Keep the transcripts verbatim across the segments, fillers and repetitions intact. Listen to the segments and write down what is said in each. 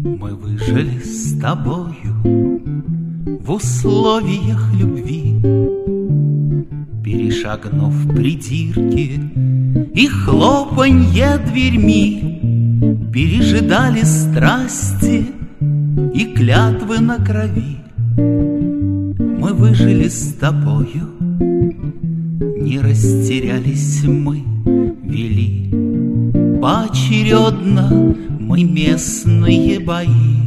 Мы выжили с тобою в условиях любви, перешагнув придирки и хлопанье дверьми, пережидали страсти и клятвы на крови. Мы выжили с тобою, не растерялись мы, вели поочередно мы местные бои.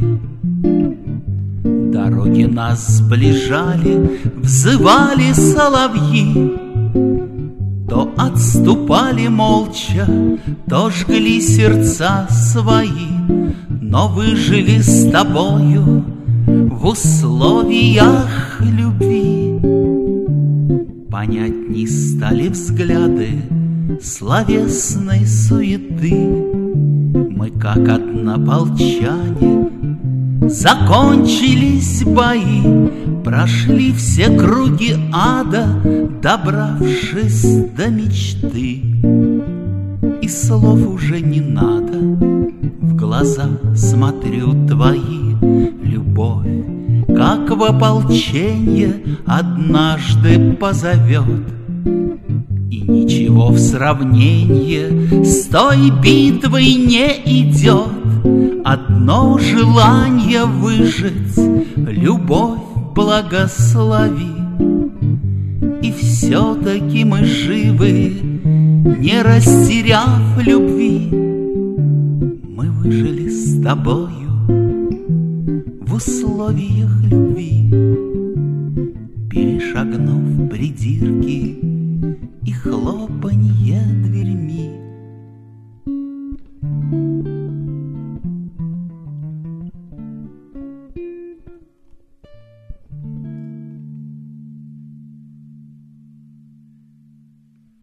Дороги нас сближали, взывали соловьи, то отступали молча, то жгли сердца свои. Но выжили с тобою в условиях любви. Понять не стали взгляды словесной суеты. Мы, как однополчане, закончились бои, прошли все круги ада, добравшись до мечты. И слов уже не надо, в глаза смотрю твои. Любовь, как в ополченье, однажды позовет. И ничего в сравнение с той битвой не идет. Одно желание выжить, любовь благослови. И все-таки мы живы, не растеряв любви. Мы выжили с тобою в условиях любви, перешагнув придирки и хлопанье дверьми.